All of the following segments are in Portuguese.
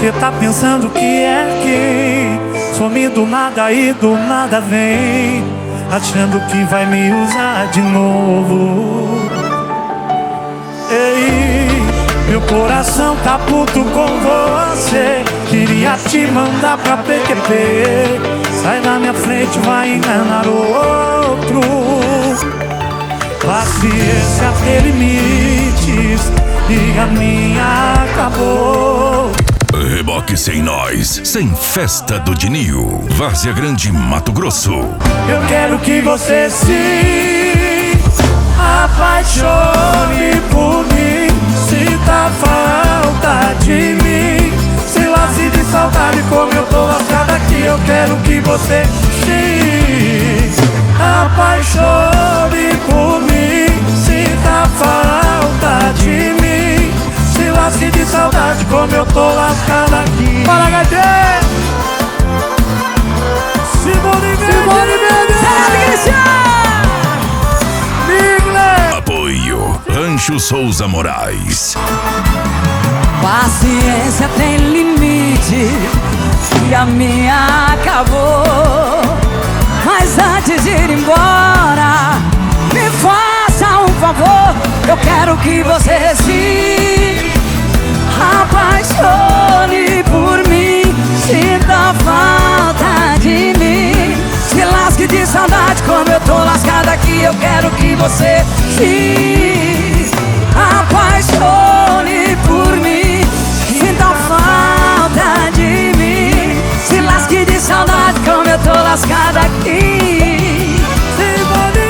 Você tá pensando que é quem? Some do nada e do nada vem, achando que vai me usar de novo. Ei, meu coração tá puto com você, queria te mandar pra PQP. Sai da minha frente, vai enganar outro. Paciência tem limites e a minha acabou. Reboque Sem Nós, sem festa do Dinio, Várzea Grande, Mato Grosso. Eu quero que você se apaixone por mim, sinta falta de mim, se lasque de saudade como eu tô lascado aqui. Eu quero que você se apaixone por mim, sinta falta de mim, se lasque de saudade como eu tô lascado aqui. Fala, HD! Simone Mendes! Apoio Rancho Souza Moraes. Paciência tem limite e a minha acabou. Mas antes de ir embora, me faça um favor. Eu quero que você se apaixone por mim, sinta falta de mim, se lasque de saudade como eu tô lascado aqui. Eu quero que você se apaixone por mim, sinta falta de mim, se lasque de saudade como eu tô lascado aqui. Simone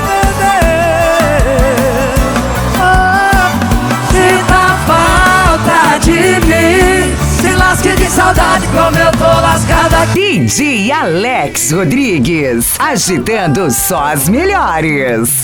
Mendes! Sinta falta de mim, se lasque de saudade como eu tô lascado aqui. DJ Alex Rodrigues, agitando só as melhores.